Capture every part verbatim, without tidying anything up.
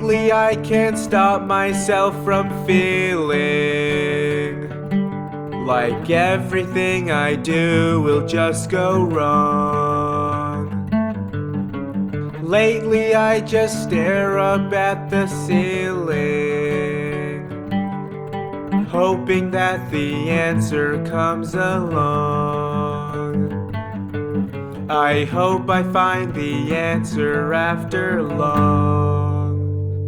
Lately I can't stop myself from feeling like everything I do will just go wrong. Lately I just stare up at the ceiling, hoping that the answer comes along. I hope I find the answer after long.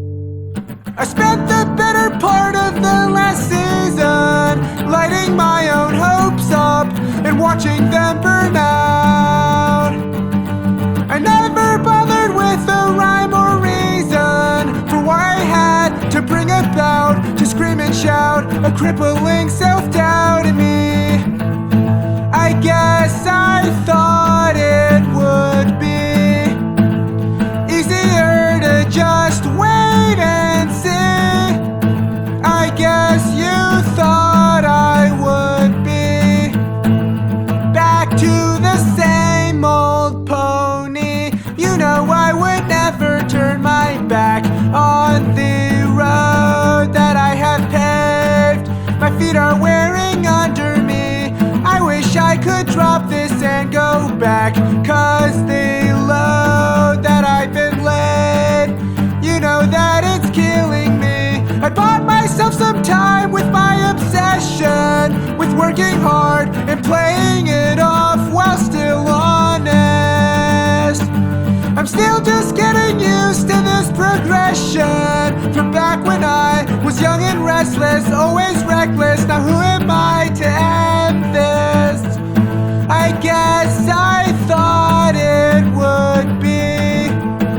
I spent the better part of the last season lighting my own hopes up and watching them burn out. I never bothered with a rhyme or reason for why I had to bring about, to scream and shout, a crippling self-doubt in me. I guess I thought it would be easier to just wait and see. I guess you thought I would be back to the same old pony. You know I would never turn my back on the road that I have paved. My feet are wearing under me. I wish I could drop this and go back, 'cause the load that I've been laid, you know that it's killing me. I bought myself some time with my obsession with working hard and playing it off while still honest. I'm still just getting used to this progression from back when I was young and restless, always reckless. Now who am I to end this? I guess I thought it would be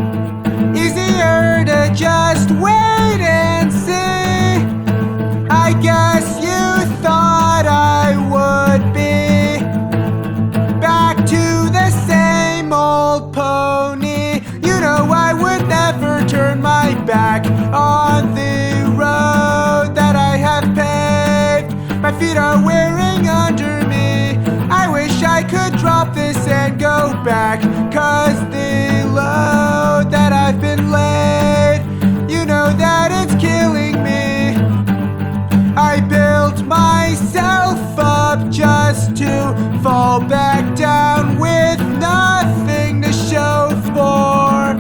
easier to just wait and see. I guess you thought I would be back to the same old pony. You know I would never turn my back on the road that I have paved. My feet are wearing under me. I wish I could drop this and go back, 'cause the load that I've been laid, you know that it's killing me. I built myself up just to fall back down with nothing to show for.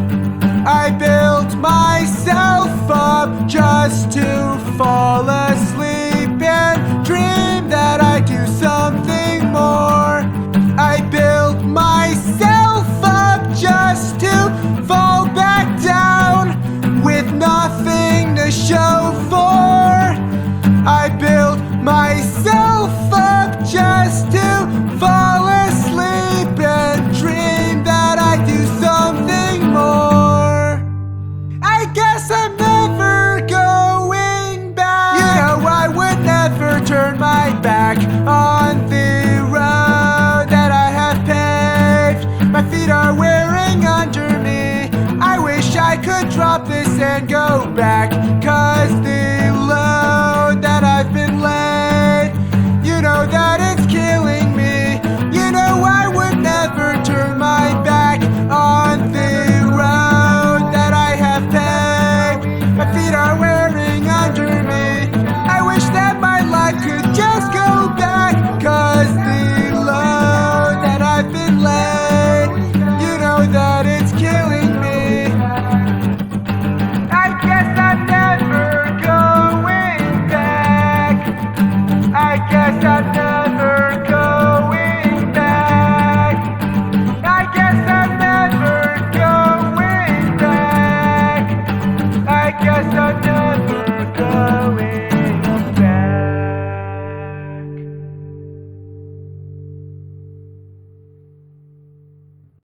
I built myself up just to fall asleep and dream that I do something more. I built myself up just to fall back down with nothing to show for. I built myself up just to fall asleep and dream that I do something more. I guess I'm never going back. You know I would never turn my back on the road that I have paved. My feet are wearing under me. I wish I could drop this and go back, 'cause the load that I've been laid, you know that it's killing me. You know I would never turn my back on the road that I have paved. My feet are wearing under me. I wish that my life could just go back, 'cause the load that I've been laid, you know that it's killing me. I guess I'm never going back. I guess I'm never going back. I guess I'm never going back. I guess I'm never